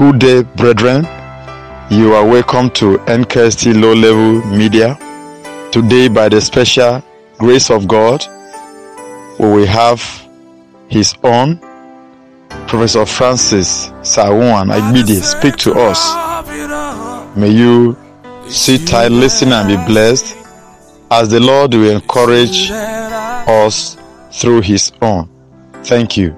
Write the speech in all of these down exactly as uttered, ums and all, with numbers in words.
Good day, brethren. You are welcome to N K S T Low Level Media. Today, by the special grace of God, we will have his own Professor Francis Sawuan Agbide speak to us. May you sit tight, listen, and be blessed as the Lord will encourage us through his own. Thank you.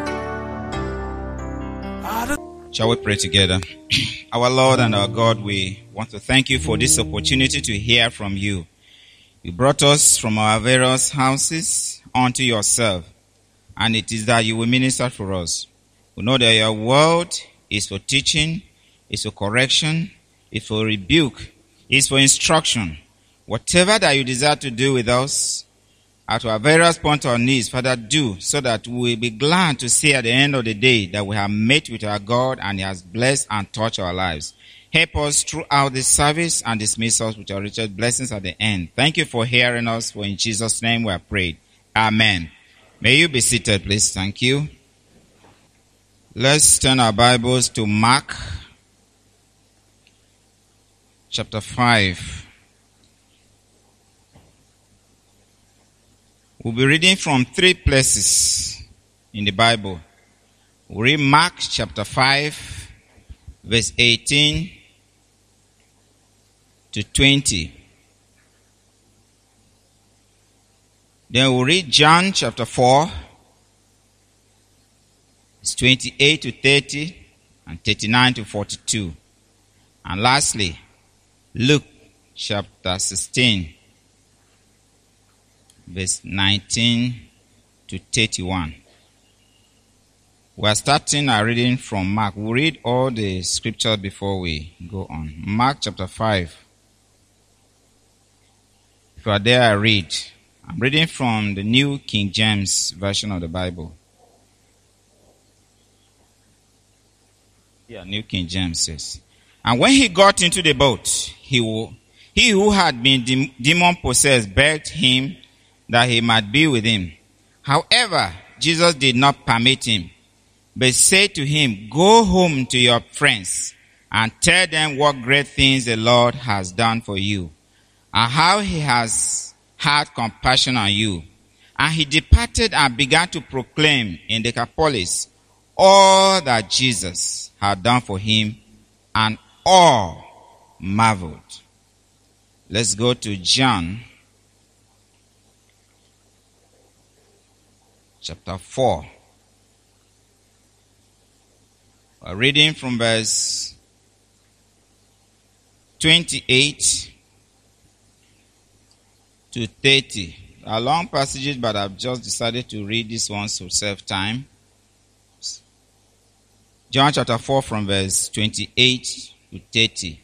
Shall we pray together? Our Lord and our God, we want to thank you for this opportunity to hear from you. You brought us from our various houses unto yourself, and it is that you will minister for us. We know that your word is for teaching, is for correction, is for rebuke, is for instruction. Whatever that you desire to do with us, at our various points of needs, Father, do, so that we will be glad to see at the end of the day that we have met with our God and he has blessed and touched our lives. Help us throughout this service and dismiss us with your richest blessings at the end. Thank you for hearing us, for in Jesus' name we have prayed. Amen. May you be seated, please. Thank you. Let's turn our Bibles to Mark chapter five. We'll be reading from three places in the Bible. We'll read Mark chapter five, verse eighteen to twenty. Then we'll read John chapter four, verse twenty-eight to thirty and thirty-nine to forty-two. And lastly, Luke chapter sixteen, verse nineteen to thirty-one. We are starting our reading from Mark. We'll read all the scriptures before we go on. Mark chapter five. If you are there, I read. I'm reading from the New King James Version of the Bible. Yeah, New King James says. And when he got into the boat, he who, he who had been de- demon-possessed begged him that he might be with him. However, Jesus did not permit him, but said to him, go home to your friends and tell them what great things the Lord has done for you, and how he has had compassion on you. And he departed and began to proclaim in Decapolis all that Jesus had done for him, and all marveled. Let's go to John chapter four. We're reading from verse twenty-eight to thirty. A long passages, but I've just decided to read this one to save time. John chapter four from verse twenty-eight to thirty.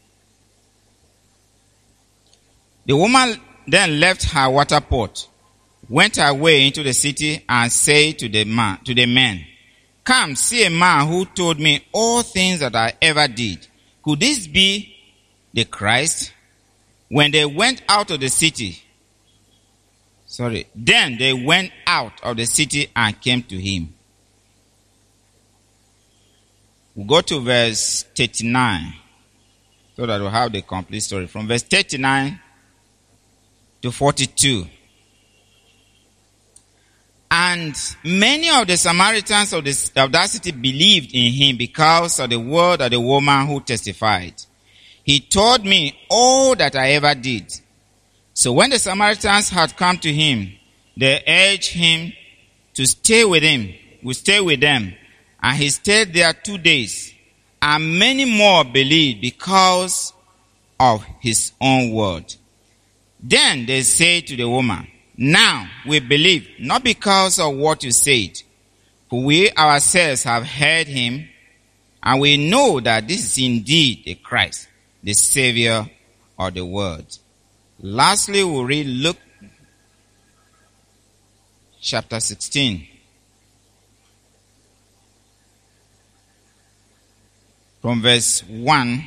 The woman then left her water pot, went away into the city, and said to the man, to the men, come, see a man who told me all things that I ever did. Could this be the Christ? When they went out of the city, sorry, then they went out of the city and came to him. We'll go to verse thirty-nine, so that we'll have the complete story. From verse thirty-nine to forty-two. And many of the Samaritans of, the, of that city believed in him because of the word of the woman who testified, he told me all that I ever did. So when the Samaritans had come to him, they urged him to stay with him, to stay with them. And he stayed there two days. And many more believed because of his own word. Then they said to the woman, now we believe, not because of what you said, for we ourselves have heard him, and we know that this is indeed the Christ, the Savior of the world. Lastly, we'll read Luke chapter sixteen. From verse one.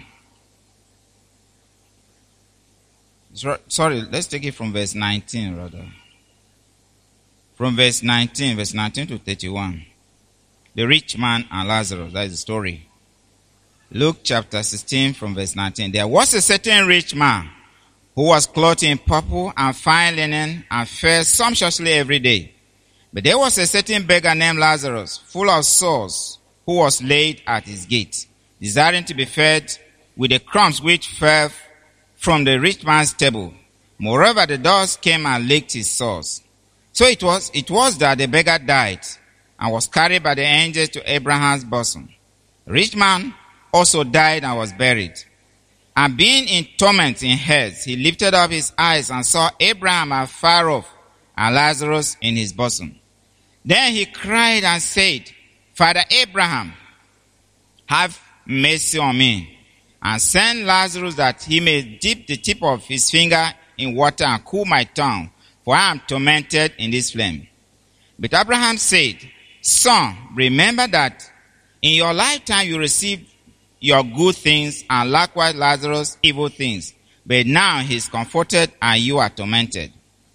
Sorry, let's take it from verse nineteen rather. From verse nineteen, verse nineteen to thirty-one. The rich man and Lazarus, that is the story. Luke chapter sixteen from verse nineteen. There was a certain rich man who was clothed in purple and fine linen and fed sumptuously every day. But there was a certain beggar named Lazarus, full of sores, who was laid at his gate, desiring to be fed with the crumbs which fell from the rich man's table. Moreover, the dogs came and licked his sores. So it was, it was that the beggar died and was carried by the angels to Abraham's bosom. The rich man also died and was buried. And being in torment in Hades, he lifted up his eyes and saw Abraham afar off and Lazarus in his bosom. Then he cried and said, Father Abraham, have mercy on me, and send Lazarus that he may dip the tip of his finger in water and cool my tongue, for I am tormented in this flame. But Abraham said, Son, remember that in your lifetime you received your good things, and likewise Lazarus evil things. But now he is comforted, and you are tormented.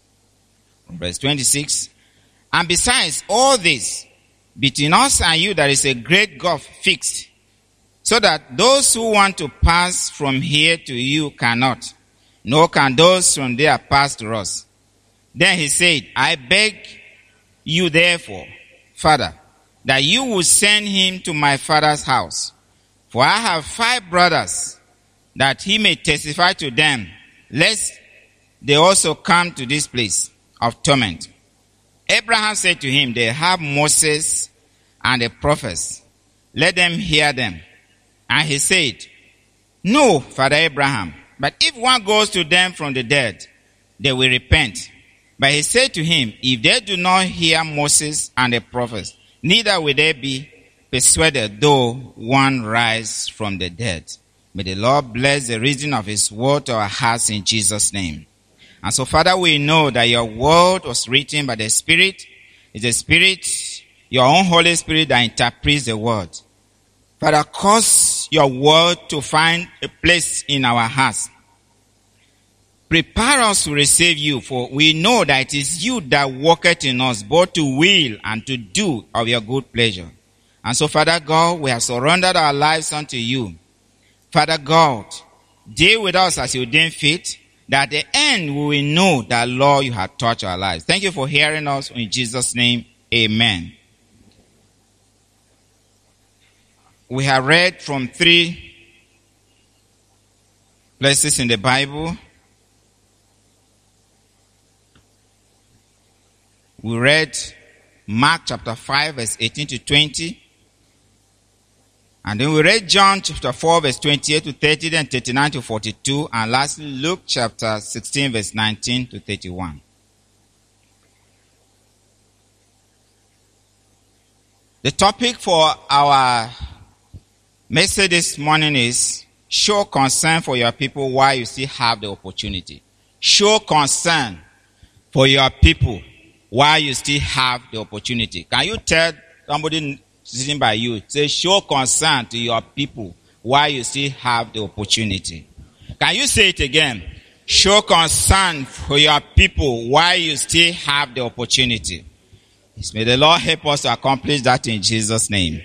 Verse twenty-six. And besides all this, between us and you there is a great gulf fixed, so that those who want to pass from here to you cannot, nor can those from there pass to us. Then he said, I beg you therefore, Father, that you would send him to my father's house. For I have five brothers, that he may testify to them, lest they also come to this place of torment. Abraham said to him, They have Moses and the prophets. Let them hear them. And he said, No, Father Abraham, but if one goes to them from the dead, they will repent. But he said to him, If they do not hear Moses and the prophets, neither will they be persuaded, though one rise from the dead. May the Lord bless the reading of his word to our hearts in Jesus' name. And so, Father, we know that your word was written by the Spirit. It's the Spirit, your own Holy Spirit, that interprets the word. Father, cause your word to find a place in our hearts. Prepare us to receive you, for we know that it is you that worketh in us, both to will and to do of your good pleasure. And so, Father God, we have surrendered our lives unto you. Father God, deal with us as you deem fit, that at the end we will know that, Lord, you have touched our lives. Thank you for hearing us. In Jesus' name, amen. We have read from three places in the Bible. We read Mark chapter five, verse eighteen to twenty. And then we read John chapter four, verse twenty-eight to thirty, then thirty-nine to forty-two, and lastly Luke chapter sixteen, verse nineteen to thirty-one. The topic for our message this morning is show concern for your people while you still have the opportunity. Show concern for your people while you still have the opportunity. Can you tell somebody sitting by you, say, show concern to your people while you still have the opportunity? Can you say it again? Show concern for your people while you still have the opportunity. May the Lord help us to accomplish that in Jesus' name.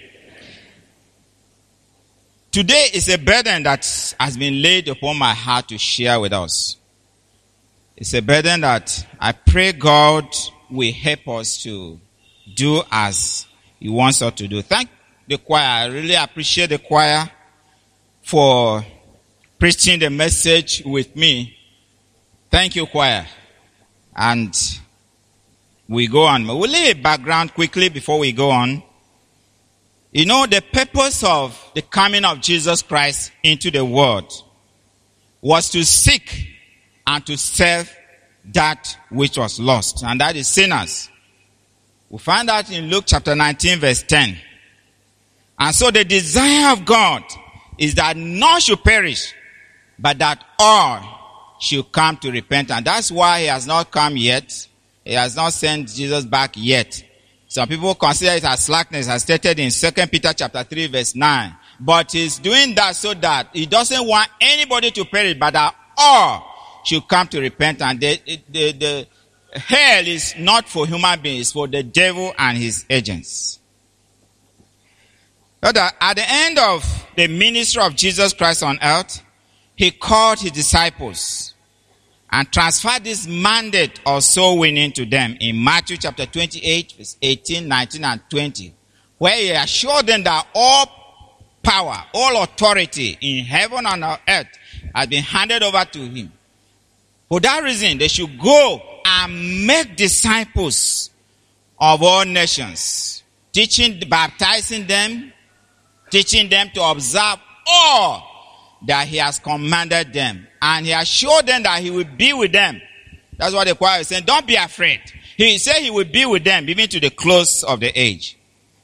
Today is a burden that has been laid upon my heart to share with us. It's a burden that I pray God will help us to do as He wants us to do. Thank the choir. I really appreciate the choir for preaching the message with me. Thank you, choir. And we go on. We'll lay a background quickly before we go on. You know, the purpose of the coming of Jesus Christ into the world was to seek and to save that which was lost, and that is sinners. We find that in Luke chapter nineteen, verse ten. And so the desire of God is that none should perish, but that all should come to repent. And that's why he has not come yet. He has not sent Jesus back yet. Some people consider it as slackness, as stated in Second Peter chapter three, verse nine. But he's doing that so that he doesn't want anybody to perish, but that all should come to repent. And the, the, the hell is not for human beings, it's for the devil and his agents. So that at the end of the ministry of Jesus Christ on earth, he called his disciples and transferred this mandate of soul winning to them in Matthew chapter twenty-eight, verse eighteen, nineteen, and twenty, where he assured them that all power, all authority in heaven and on earth has been handed over to him. For that reason, they should go and make disciples of all nations, teaching, baptizing them, teaching them to observe all that he has commanded them. And he assured them that he will be with them. That's what the choir is saying. Don't be afraid. He said he will be with them even to the close of the age.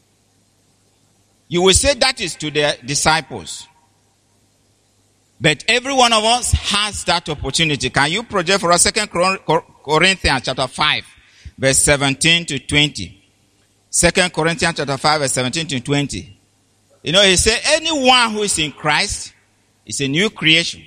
You will say that is to the disciples. But every one of us has that opportunity. Can you project for us Second Corinthians chapter five, verse seventeen to twenty? Second Corinthians chapter five, verse seventeen to twenty. You know, he said, anyone who is in Christ is a new creation.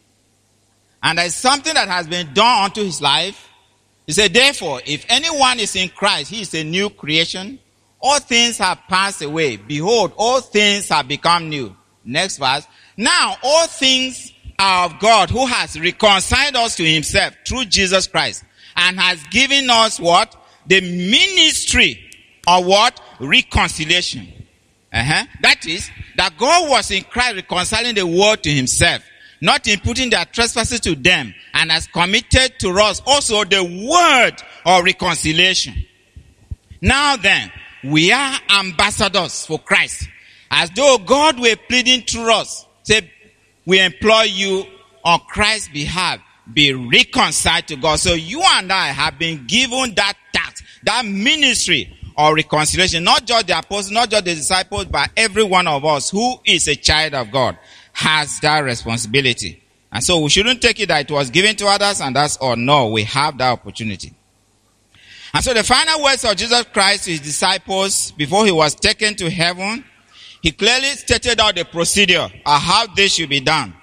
And there is something that has been done unto his life. He said, therefore, if anyone is in Christ, he is a new creation. All things have passed away. Behold, all things have become new. Next verse. Now, all things are of God, who has reconciled us to himself through Jesus Christ, and has given us what? The ministry of what? Reconciliation. Uh-huh. That is, that God was in Christ reconciling the world to himself, not imputing their trespasses to them, and has committed to us also the word of reconciliation. Now then, we are ambassadors for Christ, as though God were pleading through us. Say, we implore you on Christ's behalf, be reconciled to God. So you and I have been given that task, that ministry of reconciliation. Not just the apostles, not just the disciples, but every one of us who is a child of God has that responsibility. And so we shouldn't take it that it was given to others and that's all. No, we have that opportunity. And so the final words of Jesus Christ to his disciples before he was taken to heaven, he clearly stated out the procedure of how this should be done.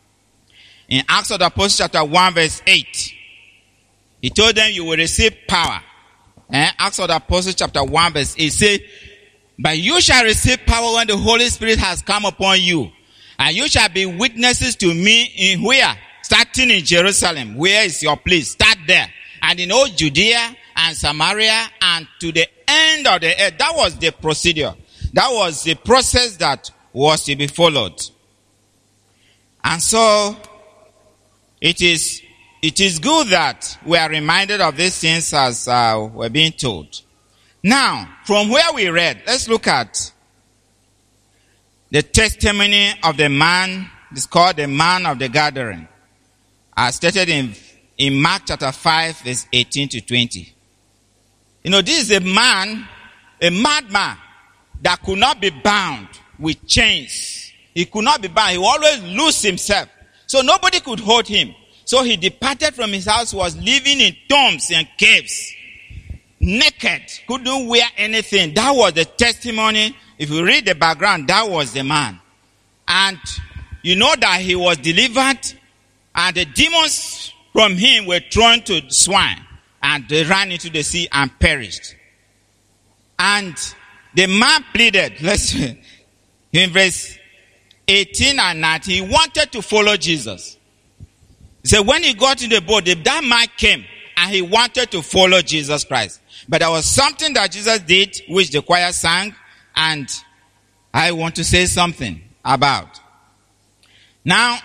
In Acts of the Apostles chapter one verse eight, he told them you will receive power. Eh? Acts of the Apostles chapter one verse eight says, but you shall receive power when the Holy Spirit has come upon you. And you shall be witnesses to me in where? Starting in Jerusalem. Where is your place? Start there. And in all Judea and Samaria and to the end of the earth. That was the procedure. That was the process that was to be followed. And so, it is, it is good that we are reminded of these things as uh, we're being told. Now, from where we read, let's look at the testimony of the man. It's called the man of the gathering, as stated in, in Mark chapter five, verse eighteen to twenty. You know, this is a man, a madman, that could not be bound with chains. He could not be bound. He always lose himself. So nobody could hold him. So he departed from his house, was living in tombs and caves. Naked. Couldn't wear anything. That was the testimony. If you read the background, that was the man. And you know that he was delivered and the demons from him were thrown to swine and they ran into the sea and perished. And the man pleaded, let's see, in verse eighteen and nineteen, he wanted to follow Jesus. He said when he got in the boat, that man came and he wanted to follow Jesus Christ. But there was something that Jesus did, which the choir sang, and I want to say something about. Now,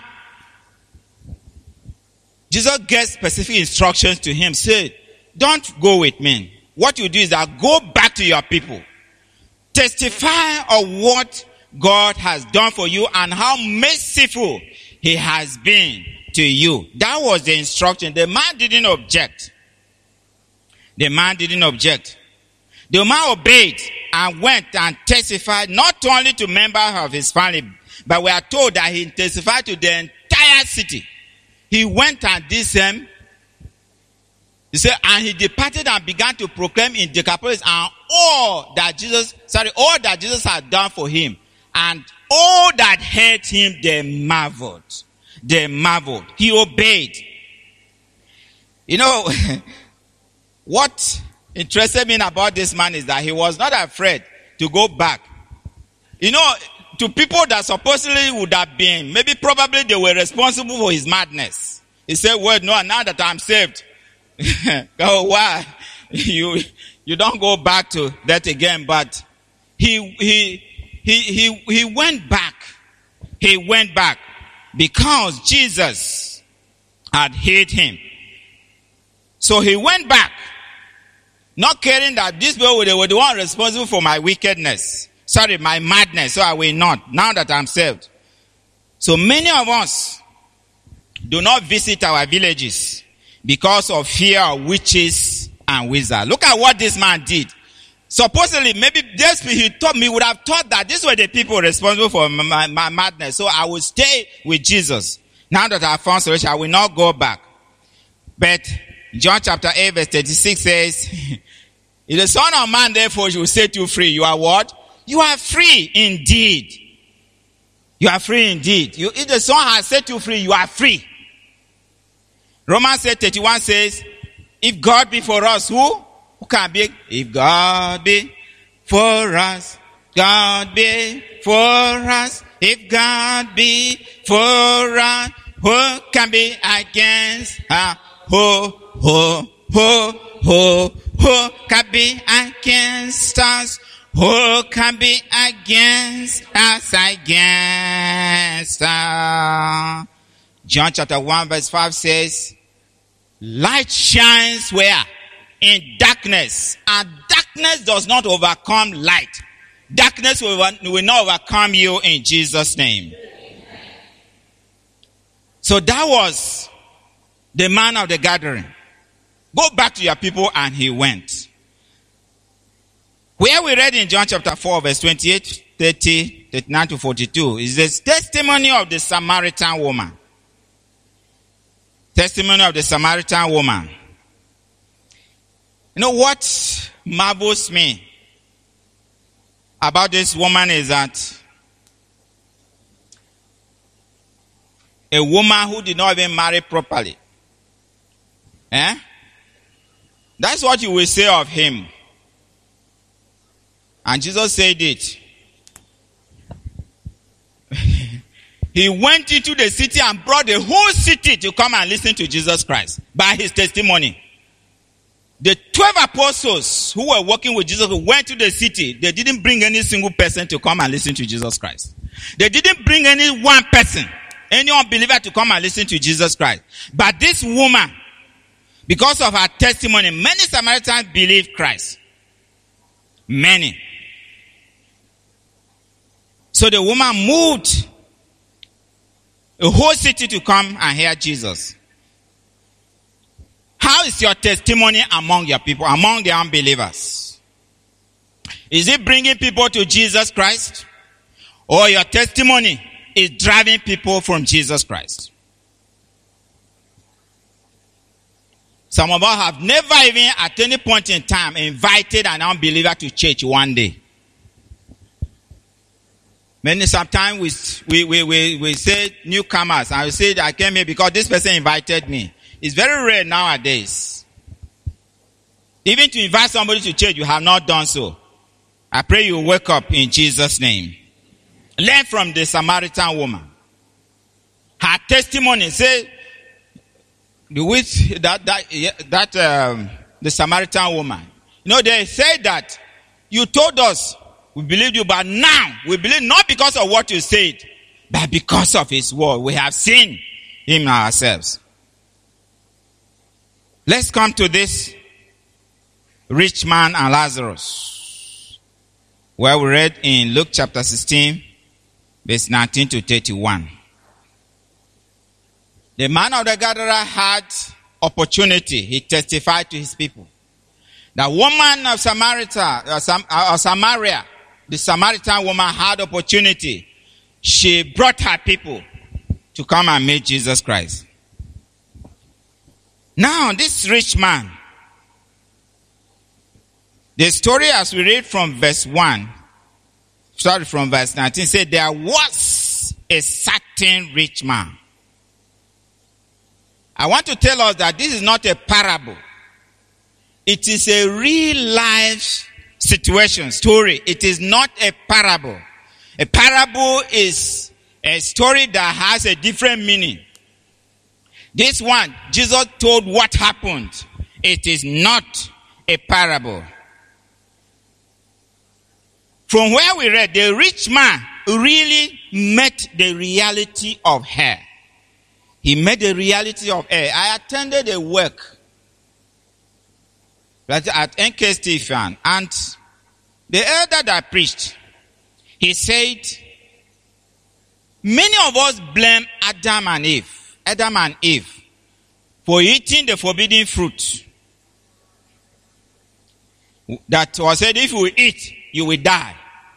Jesus gave specific instructions to him. Say, don't go with me. What you do is that go back to your people. Testify of what God has done for you and how merciful he has been to you. That was the instruction. The man didn't object. The man didn't object. The man obeyed and went and testified not only to members of his family, but we are told that he testified to the entire city. He went and did same. He said, and he departed and began to proclaim in Decapolis and all that Jesus, sorry, all that Jesus had done for him. And all that heard him, they marveled. They marveled. He obeyed. You know, what interested me about this man is that he was not afraid to go back. You know, to people that supposedly would have been, maybe probably they were responsible for his madness. He said, well, no, now that I'm saved. Oh, why? You, you don't go back to that again. But he, he, he, he, he went back. He went back because Jesus had healed him. So he went back, not caring that these people were the one responsible for my wickedness. Sorry, my madness. So I will not, now that I'm saved. So many of us do not visit our villages because of fear of witches and wizards. Look at what this man did. Supposedly, maybe this, he thought me would have thought that these were the people responsible for my, my, my madness. So I will stay with Jesus. Now that I found solution, I will not go back. But John chapter eight verse thirty-six says, if the Son of Man therefore will set you free, you are what? You are free indeed. You are free indeed. You, if the Son has set you free, you are free. Romans eight thirty-one says, if God be for us, who? Who can be? If God be for us, God be for us. If God be for us, who can be against us? Who, who, who, who, who can be against us? Who can be against us? Against us. John chapter one verse five says, light shines where? In darkness. And darkness does not overcome light. Darkness will, will not overcome you in Jesus' name. So that was the man of the gathering. Go back to your people, and he went. Where we read in John chapter four verse twenty-eight, thirty, thirty-nine to forty-two is the testimony of the Samaritan woman. Testimony of the Samaritan woman. You know what marvels me about this woman is that a woman who did not even marry properly. Eh? That's what you will say of him. And Jesus said it. He went into the city and brought the whole city to come and listen to Jesus Christ by his testimony. The twelve apostles who were working with Jesus went to the city. They didn't bring any single person to come and listen to Jesus Christ. They didn't bring any one person, any unbeliever to come and listen to Jesus Christ. But this woman, because of her testimony, many Samaritans believed Christ. Many. So the woman moved a whole city to come and hear Jesus. How is your testimony among your people, among the unbelievers? Is it bringing people to Jesus Christ? Or your testimony is driving people from Jesus Christ? Some of us have never even at any point in time invited an unbeliever to church one day. Many sometimes we, we, we, we say newcomers, and we say I came here because this person invited me. It's very rare nowadays. Even to invite somebody to church, you have not done so. I pray you wake up in Jesus' name. Learn from the Samaritan woman. Her testimony says, the witch, that, that, that, um, the Samaritan woman. You know, they say that you told us, we believed you, but now we believe not because of what you said, but because of his word. We have seen him ourselves. Let's come to this rich man and Lazarus, where we read in Luke chapter sixteen, verse nineteen to thirty-one. The man of the gatherer had opportunity. He testified to his people. The woman of Samaria, uh, Sam, uh, Samaria, the Samaritan woman had opportunity. She brought her people to come and meet Jesus Christ. Now, this rich man, the story as we read from verse one, sorry, from verse nineteen, said there was a certain rich man. I want to tell us that this is not a parable. It is a real life situation, story. It is not a parable. A parable is a story that has a different meaning. This one, Jesus told what happened. It is not a parable. From where we read, the rich man really met the reality of hell. He met the reality of hell. I attended a work at N K Stephen, and the elder that preached, he said, many of us blame Adam and Eve, Adam and Eve, for eating the forbidden fruit. That was said, if you eat, you will die.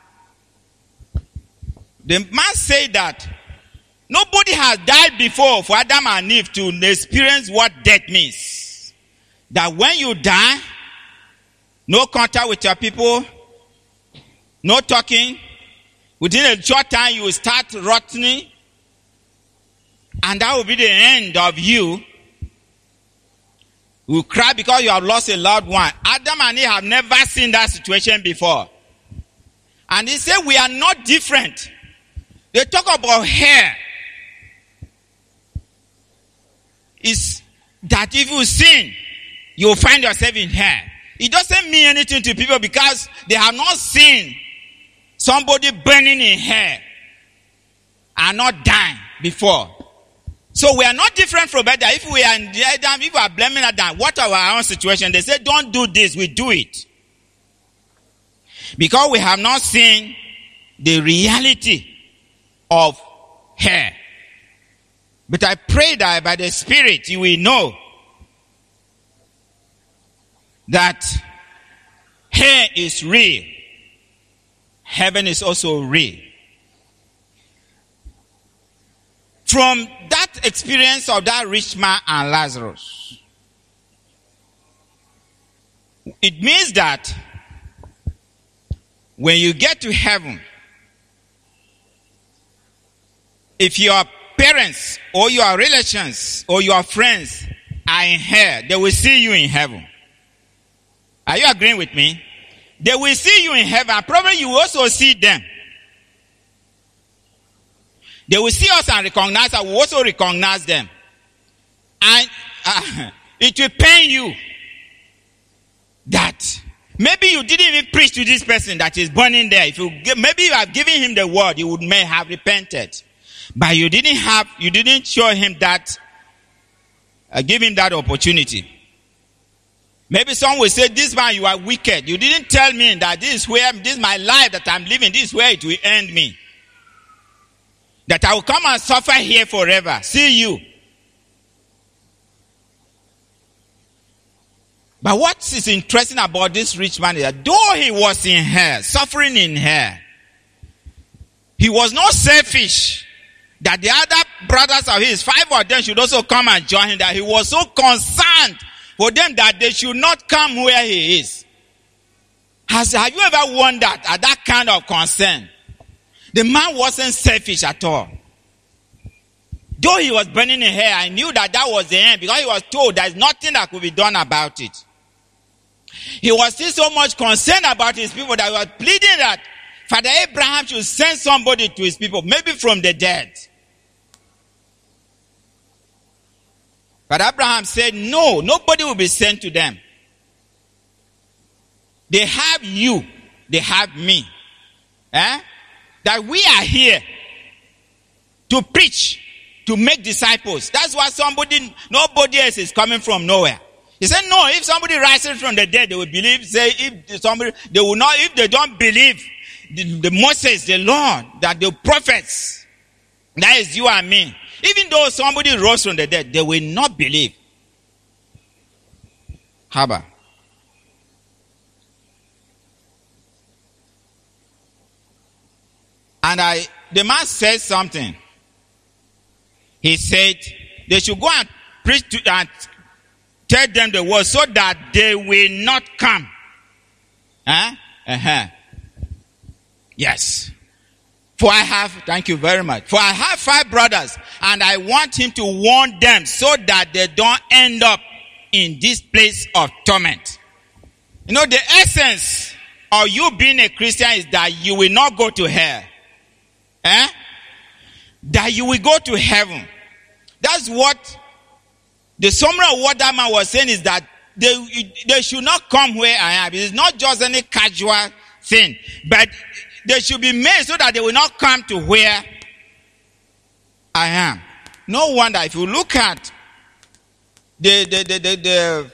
The man said that nobody has died before for Adam and Eve to experience what death means. That when you die, no contact with your people, no talking. Within a short time, you will start rotting. And that will be the end of you. You will cry because you have lost a loved one. Adam and Eve have never seen that situation before. And he said, we are not different. They talk about hair. It's that if you sin, you will find yourself in hell. It doesn't mean anything to people because they have not seen somebody burning in hell and not dying before. So we are not different from Adam. If we are in the Adam, if we are blaming Adam, what are our own situation? They say, don't do this, we do it. Because we have not seen the reality of hell. But I pray that by the Spirit you will know that hell is real. Heaven is also real. From that experience of that rich man and Lazarus, it means that when you get to heaven, if your parents or your relations or your friends are in hell, they will see you in heaven. Are you agreeing with me? They will see you in heaven. Probably you will also see them. They will see us and recognize us. We will also recognize them. And uh, it will pain you that maybe you didn't even preach to this person that is burning there. If you maybe you have given him the word, he would may have repented. But you didn't have, you didn't show him that, uh, give him that opportunity. Maybe someone will say, this man, you are wicked. You didn't tell me that this is where, this is my life that I'm living. This is where it will end me. That I will come and suffer here forever. See you. But what is interesting about this rich man is that though he was in hell, suffering in hell, he was not selfish. That the other brothers of his, five of them should also come and join him. That he was so concerned for them that they should not come where he is. Has, have you ever wondered at that kind of concern? The man wasn't selfish at all. Though he was burning in hell, I knew that that was the end because he was told there's nothing that could be done about it. He was still so much concerned about his people that he was pleading that Father Abraham should send somebody to his people, maybe from the dead. But Abraham said, no, nobody will be sent to them. They have you. They have me. Eh? That we are here to preach, to make disciples. That's why somebody, nobody else is coming from nowhere. He said, no, if somebody rises from the dead, they will believe. Say, if somebody, they will not, if they don't believe the, the Moses, the Lord, that the prophets, that is you and me. Even though somebody rose from the dead, they will not believe. Haba. And I, the man said something. He said, they should go and preach to, and tell them the word so that they will not come. Huh? Uh-huh. Yes. For I have, thank you very much. For I have five brothers, and I want him to warn them so that they don't end up in this place of torment. You know, the essence of you being a Christian is that you will not go to hell. Eh? That you will go to heaven. That's what the summary of what that man was saying is that they, they should not come where I am. It's not just any casual thing, but they should be made so that they will not come to where I am. No wonder if you look at the the the the, the,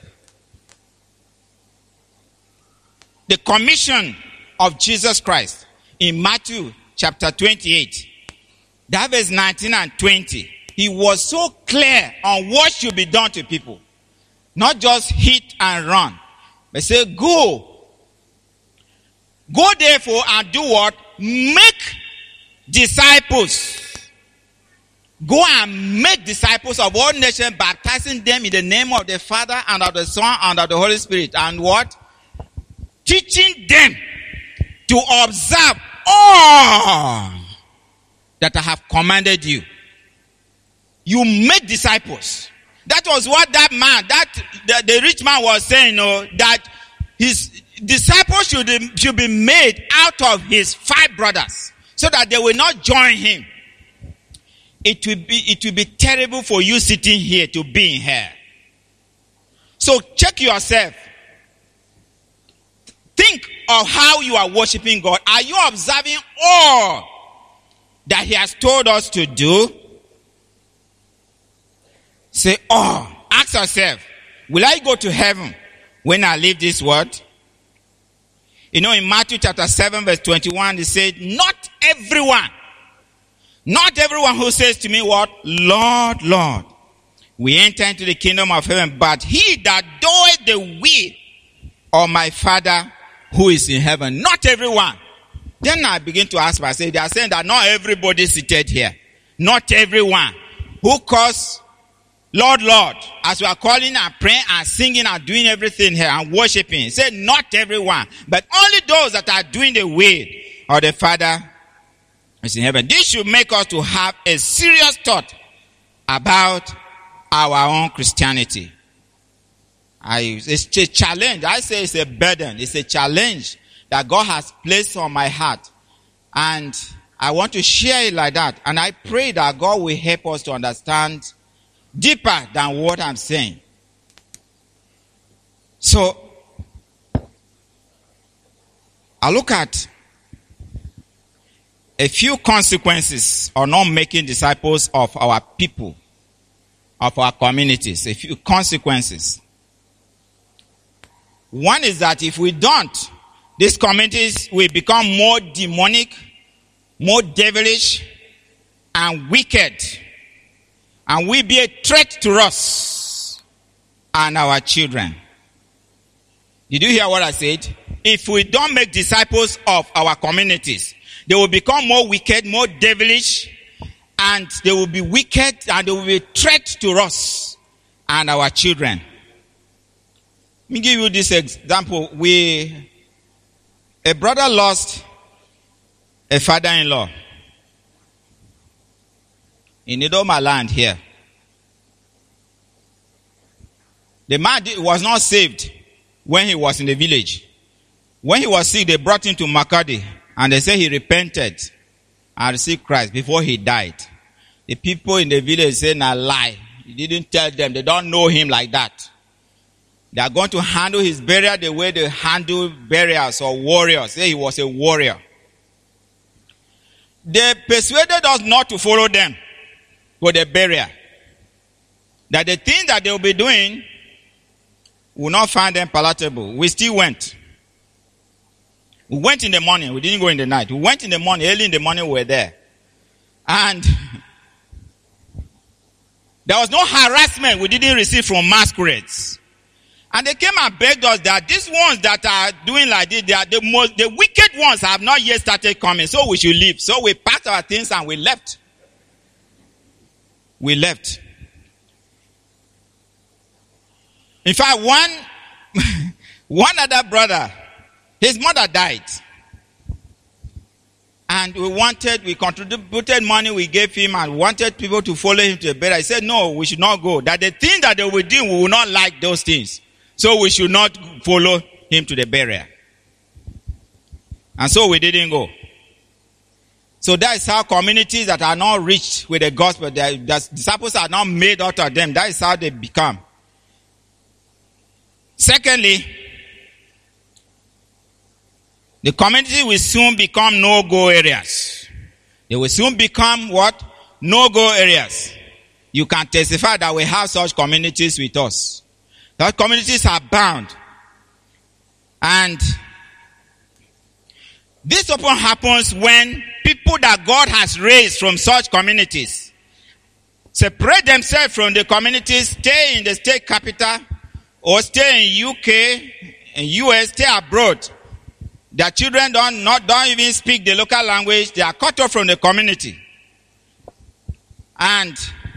the commission of Jesus Christ in Matthew chapter twenty-eight, that verse nineteen and twenty, he was so clear on what should be done to people. Not just hit and run, but say, go. Go therefore and do what? Make disciples. Go and make disciples of all nations, baptizing them in the name of the Father and of the Son and of the Holy Spirit. And what? Teaching them to observe all that I have commanded you. You make disciples. That was what that man, that the, the rich man was saying, you know, that his disciples should, should be made out of his five brothers so that they will not join him. It will be, it will be terrible for you sitting here to be in here. So check yourself. Think of how you are worshiping God. Are you observing all that he has told us to do? Say, oh, ask yourself, will I go to heaven when I leave this world? You know, in Matthew chapter seven, verse twenty-one, it said, not everyone, not everyone who says to me, what? Lord, Lord, we enter into the kingdom of heaven, but he that doeth the will of my Father who is in heaven. Not everyone. Then I begin to ask myself, they are saying that not everybody seated here. Not everyone who calls Lord, Lord, as we are calling and praying and singing and doing everything here and worshiping. Say not everyone, but only those that are doing the will of the Father is in heaven. This should make us to have a serious thought about our own Christianity. I, it's a challenge. I say it's a burden. It's a challenge that God has placed on my heart. And I want to share it like that. And I pray that God will help us to understand deeper than what I'm saying. So, I look at a few consequences of not making disciples of our people, of our communities. A few consequences. One is that if we don't, these communities will become more demonic, more devilish, and wicked. And will be a threat to us and our children. Did you hear what I said? If we don't make disciples of our communities, they will become more wicked, more devilish, and they will be wicked and they will be a threat to us and our children. Let me give you this example. We, a brother lost a father-in-law in Idoma land here. The man was not saved when he was in the village. When he was sick, they brought him to Makadi and they said he repented and received Christ before he died. The people in the village said, nah, lie. He didn't tell them. They don't know him like that. They are going to handle his burial the way they handle burials or warriors. Say he was a warrior. They persuaded us not to follow them for the burial. That the thing that they will be doing will not find them palatable. We still went. We went in the morning. We didn't go in the night. We went in the morning. Early in the morning we were there. And there was no harassment we didn't receive from masquerades. And they came and begged us that these ones that are doing like this, they are the most, the wicked ones have not yet started coming. So we should leave. So we packed our things and we left. We left. In fact, one, one other brother, his mother died. And we wanted, we contributed money we gave him and wanted people to follow him to the burial. I said, no, we should not go. That the thing that they will do, we will not like those things. So we should not follow him to the burial. And so we didn't go. So that is how communities that are not reached with the gospel, the disciples are not made out of them. That is how they become. Secondly, the community will soon become no-go areas. They will soon become what? No-go areas. You can testify that we have such communities with us. Those communities are bound. And this often happens when people that God has raised from such communities separate themselves from the communities, stay in the state capital, or stay in U K, in U S, stay abroad. Their children don't, not, don't even speak the local language. They are cut off from the community. And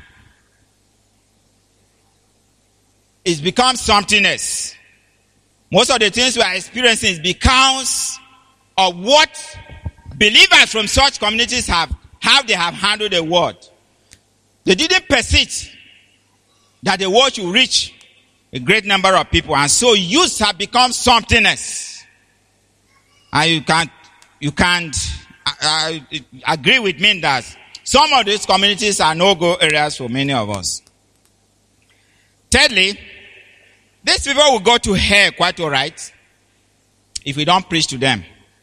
it's become something else. Most of the things we are experiencing is because of what believers from such communities have, how they have handled the word. They didn't persist that the word should reach a great number of people. And so youth have become something else. And you can't, you can't uh, agree with me that some of these communities are no-go areas for many of us. Thirdly, these people will go to hell quite all right if we don't preach to them.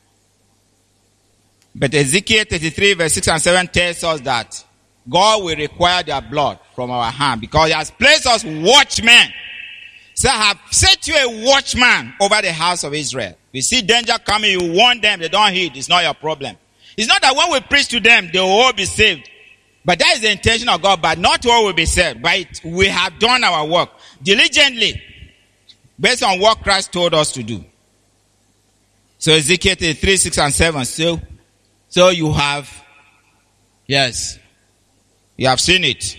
But Ezekiel thirty-three verse six and seven tells us that God will require their blood from our hand because he has placed us watchmen. So I have set you a watchman over the house of Israel. We see danger coming, you warn them, they don't heed. It's not your problem. It's not that when we preach to them, they will all be saved. But that is the intention of God, but not all will be saved. But we have done our work diligently based on what Christ told us to do. So Ezekiel thirty-three, six and seven. So, so you have, yes, you have seen it.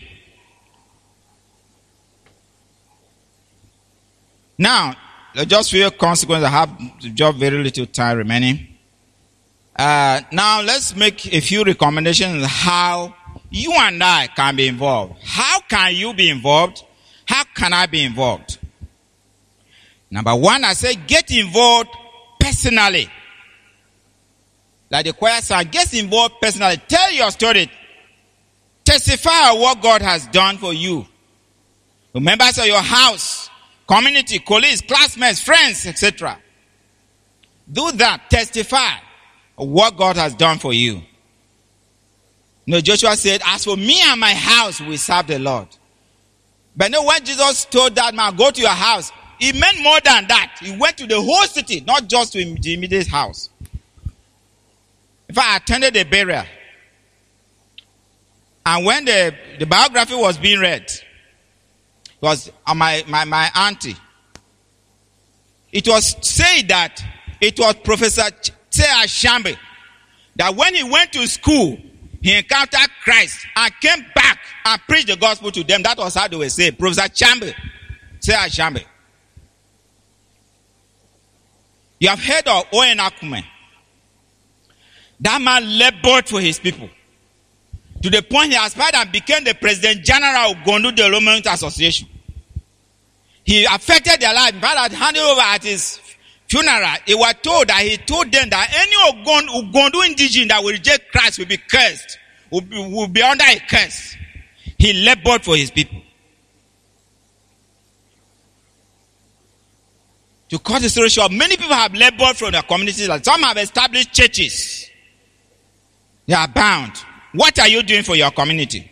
Now, just few consequences. I have just very little time remaining. Uh, now, let's make a few recommendations on how you and I can be involved. How can you be involved? How can I be involved? Number one, I say get involved personally. Like the choir sang, get involved personally. Tell your story. Testify of what God has done for you. The members of your house, community, colleagues, classmates, friends, et cetera. Do that. Testify of what God has done for you. You know, Joshua said, as for me and my house, we serve the Lord. But you know, when Jesus told that man, go to your house, he meant more than that. He went to the whole city, not just to the immediate house. In fact, I attended the burial. And when the, the biography was being read, it was uh, my, my, my auntie. It was said that it was Professor Tsea Shambe, that when he went to school, he encountered Christ and came back and preached the gospel to them. That was how they were saying, Professor Shambe, Tsea Shambe. You have heard of Owen Akume. That man labored for his people. To the point he aspired and became the President General of Gondu Development Association. He affected their life. In fact, at handed over at his funeral, he was told that he told them that any Ugondu indigenous that will reject Christ will be cursed, will be, will be under a curse. He labored for his people. To cut the story short, many people have labored from their communities. Some have established churches. They are bound. What are you doing for your community?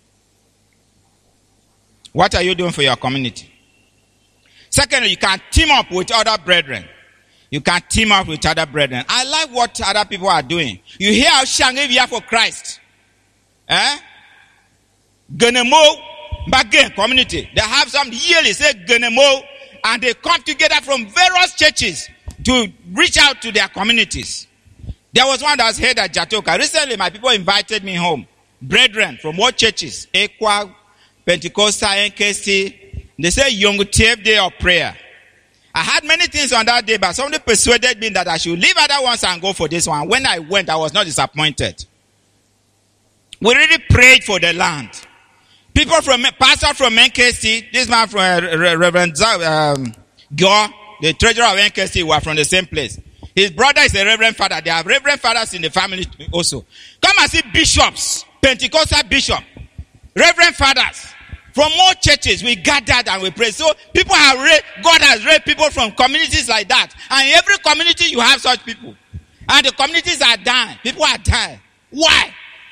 What are you doing for your community? Secondly, you can team up with other brethren. You can team up with other brethren. I like what other people are doing. You hear how Shangivia for Christ. Eh? Genemo Bagen community. They have some yearly say Genemo, and they come together from various churches to reach out to their communities. There was one that was heard at Jatoka. Recently, my people invited me home. Brethren from what churches? Equa, Pentecostal, N K C. They say, Young T Day of prayer. I had many things on that day, but somebody persuaded me that I should leave other ones and go for this one. When I went, I was not disappointed. We really prayed for the land. People from, pastor from N K C, this man from uh, Reverend um, Gore, the treasurer of N K C, were from the same place. His brother is a reverend father. There are reverend fathers in the family also. Come and see bishops, Pentecostal bishop, reverend fathers. From all churches, we gathered and we pray. So people have raised, God has raised people from communities like that. And in every community you have such people. And the communities are dying. People are dying. Why?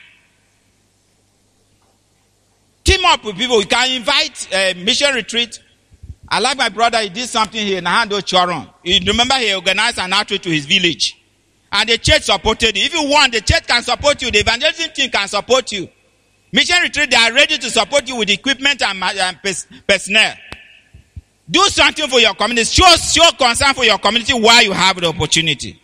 Team up with people. You can invite a mission retreat. I like my brother, he did something here in Nahando Choron. You remember he organized an outreach to his village. And the church supported you. If you want, the church can support you. The evangelism team can support you. Mission retreat, they are ready to support you with equipment and, and personnel. Do something for your community. Show, show concern for your community while you have the opportunity.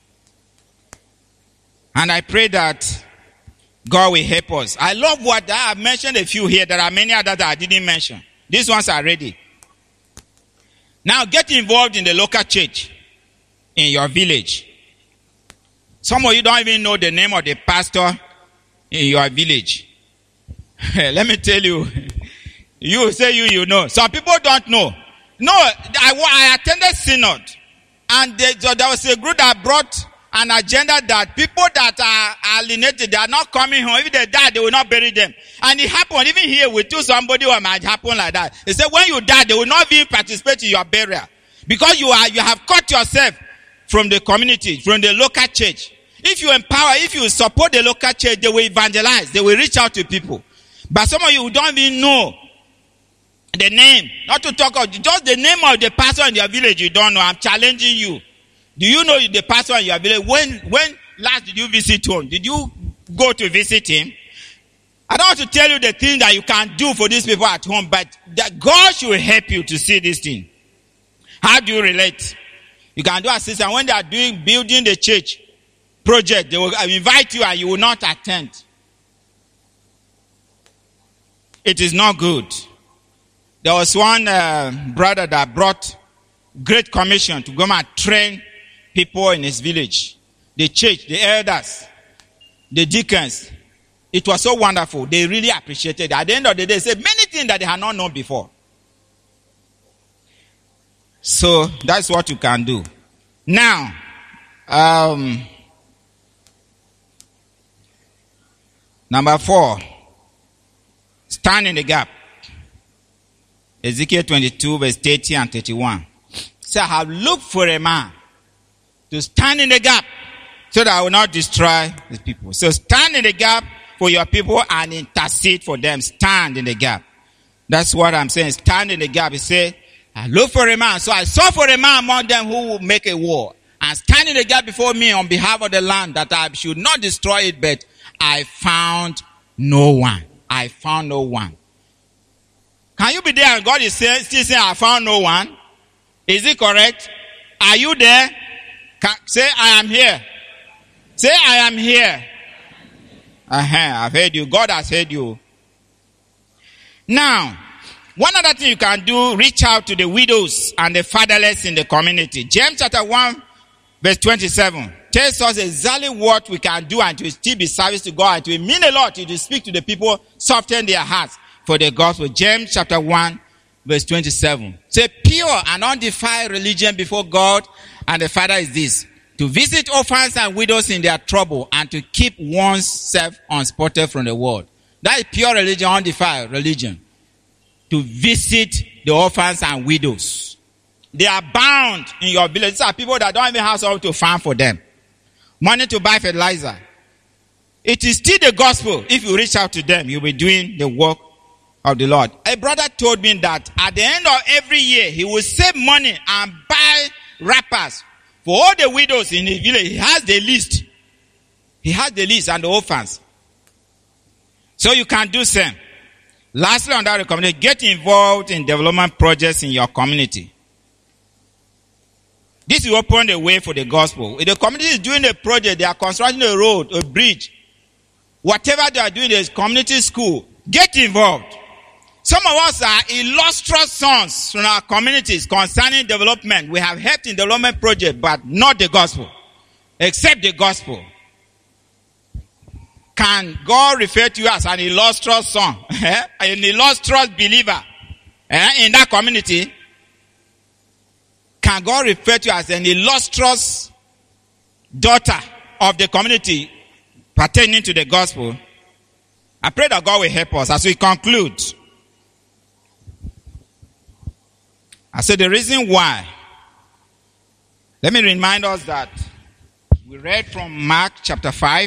And I pray that God will help us. I love what I have mentioned a few here. There are many others that I didn't mention. These ones are ready. Now get involved in the local church in your village. Some of you don't even know the name of the pastor in your village. Let me tell you. You say you, you know. Some people don't know. No, I, I attended synod. And they, so there was a group that brought an agenda that people that are alienated, they are not coming home. If they die, they will not bury them. And it happened, even here, we told somebody who might happen like that. They said, when you die, they will not even participate in your burial. Because you are, you have cut yourself from the community, from the local church. If you empower, if you support the local church, they will evangelize. They will reach out to people. But some of you who don't even know the name, not to talk of, just the name of the pastor in your village, you don't know. I'm challenging you. Do you know the pastor in your village? When, when last did you visit him? Did you go to visit him? I don't want to tell you the thing that you can do for these people at home, but that God should help you to see this thing. How do you relate? You can do assistance. When they are doing, building the church project, they will invite you and you will not attend. It is not good. There was one uh, brother that brought Great Commission to go and train people in his village. The church, the elders, the deacons. It was so wonderful. They really appreciated it. At the end of the day, they said many things that they had not known before. So that's what you can do. Now, um, number four, stand in the gap. Ezekiel twenty-two, verse thirty and thirty-one. So I have looked for a man to stand in the gap so that I will not destroy the people. So stand in the gap for your people and intercede for them. Stand in the gap. That's what I'm saying. Stand in the gap. He said, I look for a man. So I saw for a man among them who will make a war and stand in the gap before me on behalf of the land, that I should not destroy it, but I found no one. I found no one. Can you be there and God is saying, still saying, I found no one? Is it correct? Are you there? Can, say, I am here. Say, I am here. Uh-huh, I've heard you. God has heard you. Now, one other thing you can do, reach out to the widows and the fatherless in the community. James chapter one, verse twenty-seven tells us exactly what we can do and to still be service to God. It will mean a lot to speak to the people, soften their hearts for the gospel. James chapter one, verse twenty-seven. Say, pure and undefiled religion before God and the Father is this: to visit orphans and widows in their trouble and to keep oneself unspotted from the world. That is pure religion, undefiled religion. To visit the orphans and widows. They are bound in your village. These are people that don't even have someone to farm for them. Money to buy fertilizer. It is still the gospel. If you reach out to them, you'll be doing the work of the Lord. A brother told me that at the end of every year, he will save money and buy wrappers for all the widows in his village. He has the list. He has the list and the orphans. So you can do same. Lastly, on that recommendation, get involved in development projects in your community. This will open the way for the gospel. If the community is doing a project, they are constructing a road, a bridge, whatever they are doing, there's community school, get involved. Some of us are illustrious sons from our communities concerning development. We have helped in development project, but not the gospel. Except the gospel. Can God refer to you as an illustrious son? An illustrious believer in that community? Can God refer to you as an illustrious daughter of the community pertaining to the gospel, I pray that God will help us as we conclude. I said the reason why. Let me remind us that we read from Mark chapter five,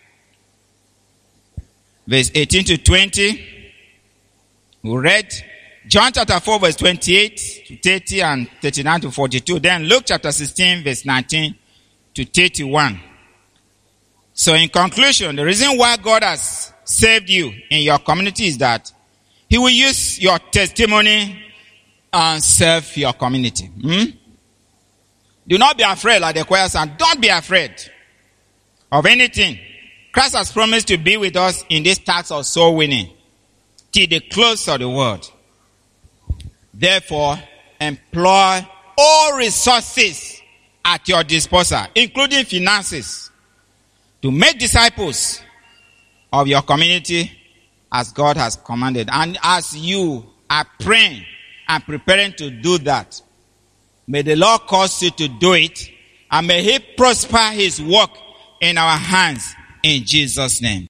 verse eighteen to twenty. We read John chapter four, verse twenty-eight to thirty and thirty-nine to forty-two. Then Luke chapter sixteen, verse nineteen to thirty-one. So in conclusion, the reason why God has saved you in your community is that He will use your testimony and serve your community. Hmm? Do not be afraid, like the choir sang. Don't be afraid of anything. Christ has promised to be with us in this task of soul winning till the close of the world. Therefore, employ all resources at your disposal, including finances, to make disciples of your community as God has commanded. And as you are praying and preparing to do that, may the Lord cause you to do it, and may He prosper His work in our hands in Jesus' name.